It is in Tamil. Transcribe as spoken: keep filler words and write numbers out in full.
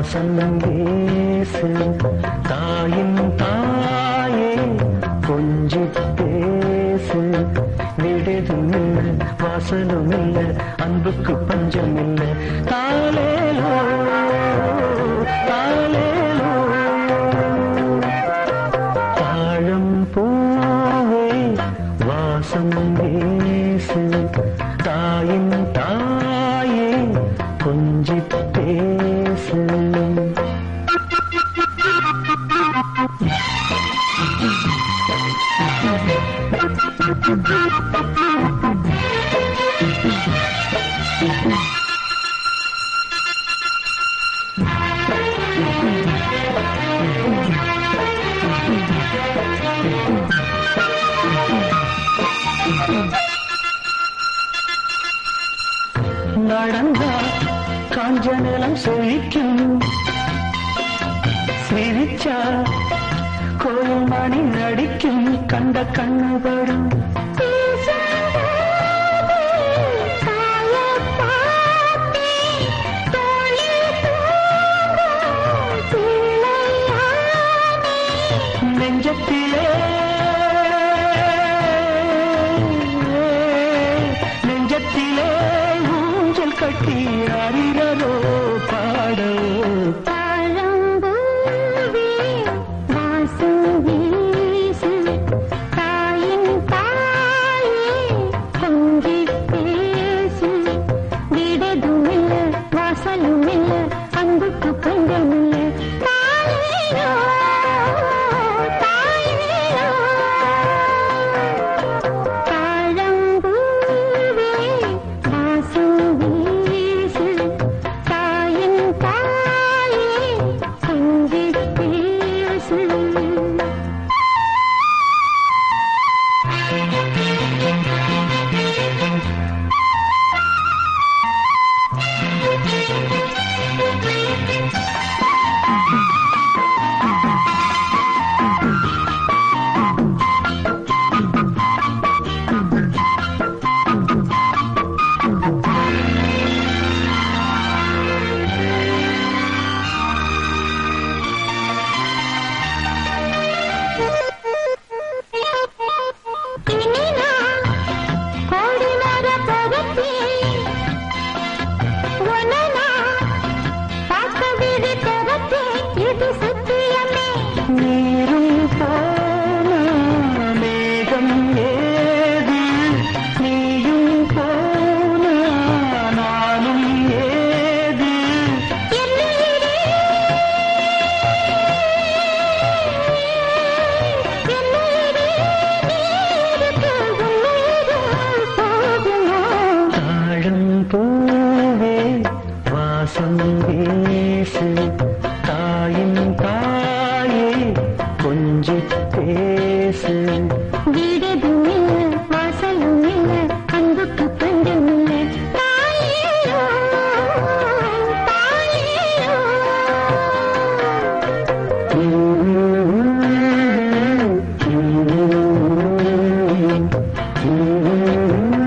வாசம் வீசு தாயின் தாயே கொஞ்சி பேசு விடுதும் இல்ல வாசலும் இல்ல அன்புக்கு பஞ்சம் இல்ல தாலேலோ தாலேலோ தாழம் பூவே வாசம் வீசு தாயின் தாயே கொஞ்சி பேசு நடந்தா காஞ்ச நிலம் செழிக்கும் சிரிச்சா கோயில் மணி நடிக்கும் கண்ட கண்ணுபடும் நெஞ்சத்திலே நெஞ்சத்திலே ஊஞ்சல் கட்டி அறிகிறோ பாடோ அன்புக்கு பஞ்சம் இல்லை தாயேயோ தாயேயோ தாழம்பூவே வாசம் வீசு தாயின் தாயே கொஞ்சி பேசு நீரும் போன மேகம் ஏது நீயும் போன நானும் ஏது தாழம் பூவே வாசம் வீசு தாயின் தாயே கொஞ்சி பேசு வீடுதும் இல்ல வாசலும் இல்ல அன்புக்கு பஞ்சம் இல்ல தாயேயோ தாயேயோ Mm-hmm.